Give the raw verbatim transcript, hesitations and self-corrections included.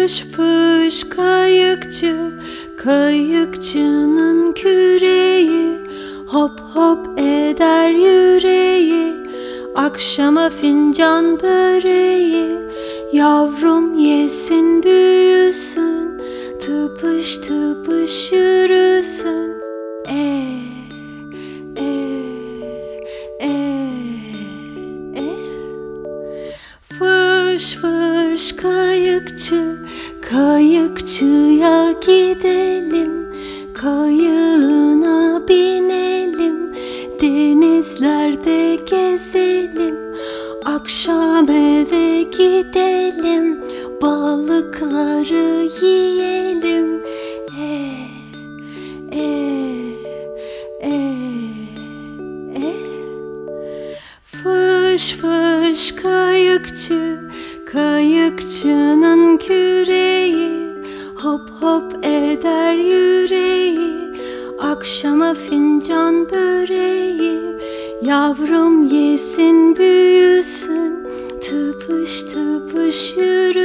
Fış fış kayıkçı, kayıkçının küreği hop hop eder yüreği. Akşama fincan böreği, yavrum yesin büyüsün, tıpış tıpış yürüsün. E e e e Fış fış kayıkçı, kayıkçıya gidelim, kayığına binelim, denizlerde gezelim, akşam eve gidelim, balıkları yiyelim. E e e e Fış fış kayıkçı, kayıkçının küreği hop hop eder yüreği. Akşama fincan böreği, yavrum yesin büyüsün, tıpış tıpış yürü.